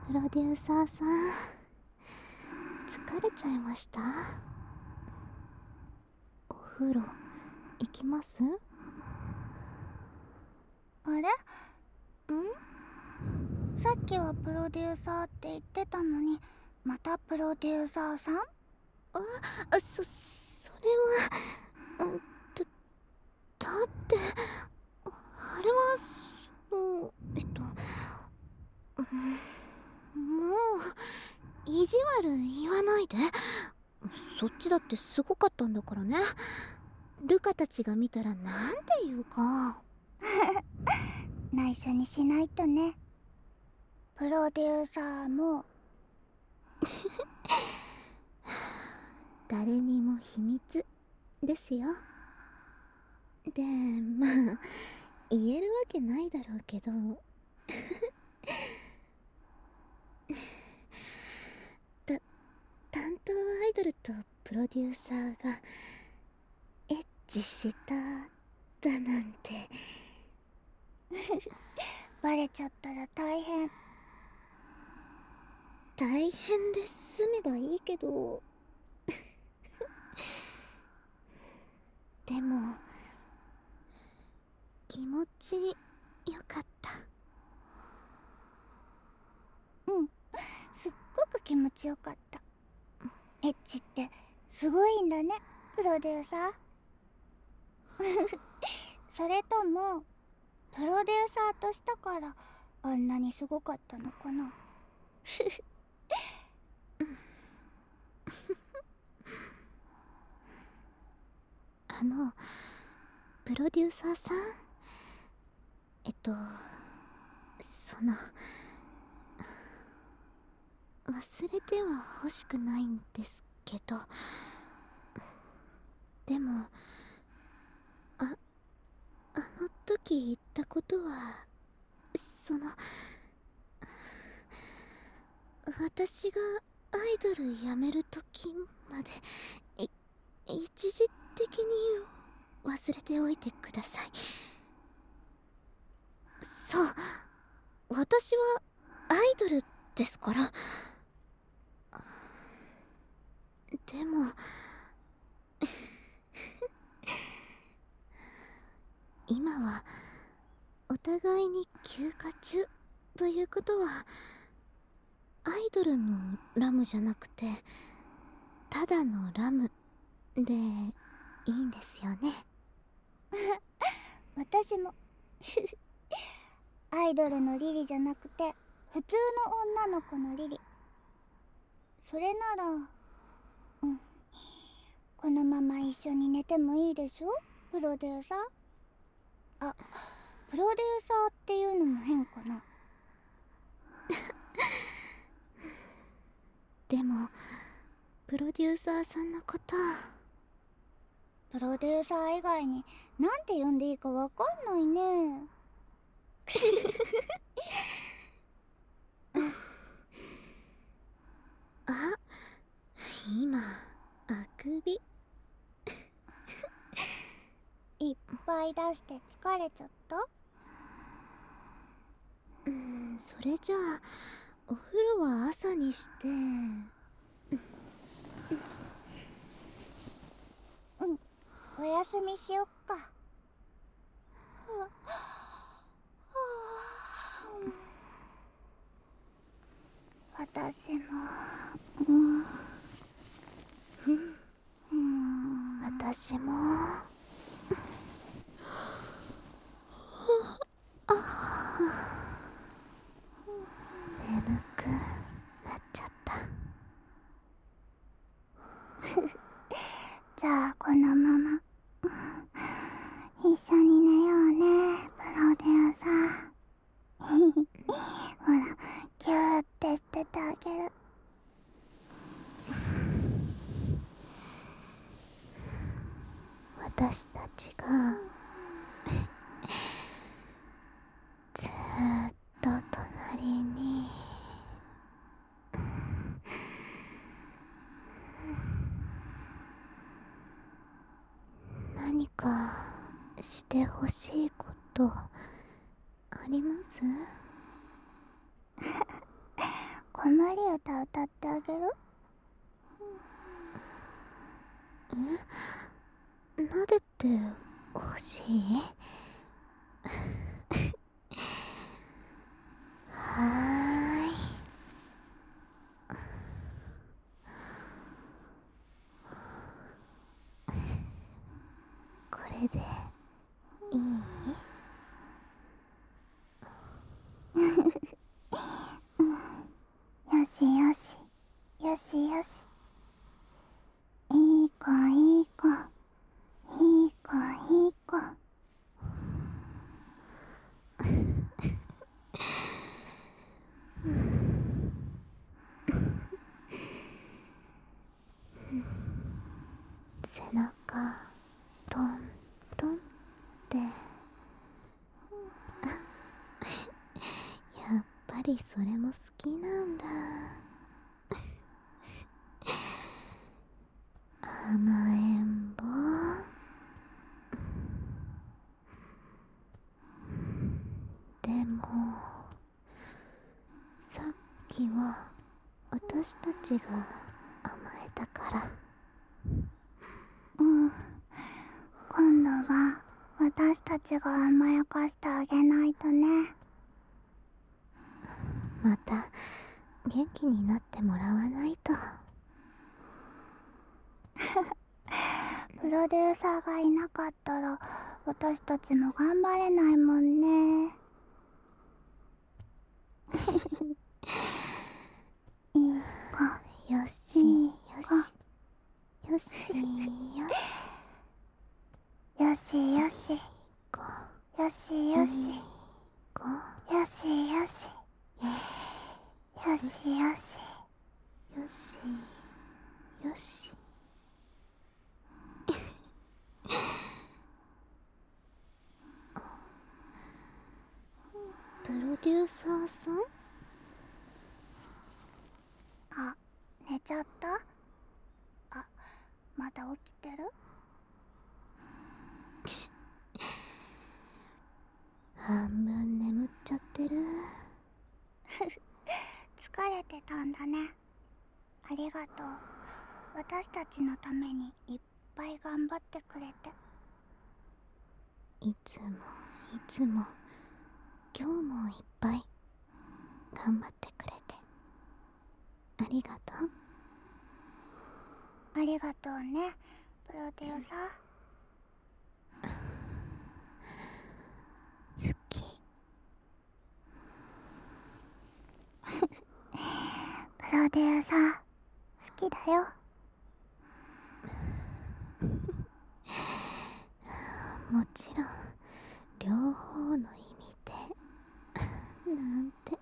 プロデューサーさん、疲れちゃいました？お風呂行きます？ あれ？さっきはプロデューサーって言ってたのに、またプロデューサーさん？ それは、だって、あれは、もう、意地悪言わないで。そっちだってすごかったんだからね。ルカたちが見たらなんて言うか。 内緒にしないとね。プロデューサーも誰にも秘密ですよ。で、まあ、言えるわけないだろうけど。担当アイドルとプロデューサーがエッチしただなんて。 バレちゃったら大変。 大変で済めばいいけど。でも気持ちよかった。 うん、すっごく気持ちよかった。エッチってすごいんだね、プロデューサー。それともプロデューサーとしたからあんなにすごかったのかな。 プロデューサーさん、その忘れては欲しくないんですけど、でもあの時言ったことは、その私がアイドル辞める時まで一時的に忘れておいてください。そう、私はアイドルですから。でも今はお互いに休暇中ということは、アイドルのラムじゃなくてただのラムでいいんですよね。 私もアイドルのリリじゃなくて普通の女の子のリリ。それならこのまま一緒に寝てもいいでしょ、プロデューサー。あ、プロデューサーっていうのも変かな。 でもプロデューサーさんのこと、 プロデューサー以外になんて呼んでいいかわかんないね。 あ、今あくびいっぱい出して疲れちゃった？ それじゃあお風呂は朝にして。 おやすみしよっか。私も私も眠くなっちゃった。 じゃあこのまま一緒に寝ようね、プロデューサー。ほら、キューってしててあげる。 私たちがずーっと隣に何かしてほしいことあります？ 子守歌歌ってあげる？ 撫でてほしい？はーい。これでいい？ よしよしよしよし。いい子いい子いい子いい子。 背中トントンってやっぱりそれも好きなんだ。甘えん坊。でもさっきは私たちが甘えたから。 今度は私たちが甘やかしてあげないとね。 また元気になってもらわないと。 プロデューサーがいなかったら私たちも頑張れないもんね。いい子よしよしよしよしよしよしよしよしよしよしよしよしよし。 よし。プロデューサーさん？ あ、寝ちゃった？あ、まだ起きてる？ 半分眠っちゃってる。 疲れてたんだね。ありがとう。私たちのためにいっぱい頑張ってくれて。 いつもいつも今日もいっぱい頑張ってくれてありがとう。 ありがとうね、プロデューサー。 好き。 プロデューサー好きだよ。 もちろん両方の意味でなんて。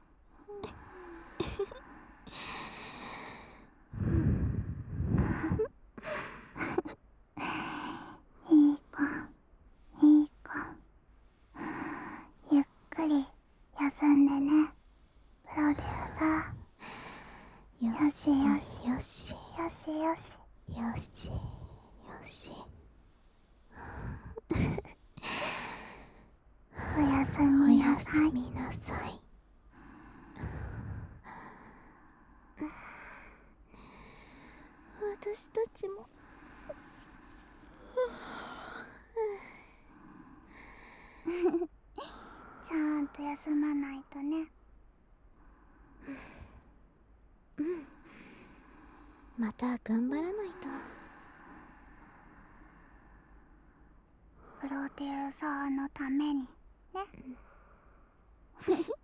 いい子いい子。ゆっくり休んでね、プロデューサー。 よしよしよしよしよしよしよし。 おやすおみなやすさい。 みなさい。私たちもちゃんと休まないとね。 また頑張らないと。 プロデューサーのためにね。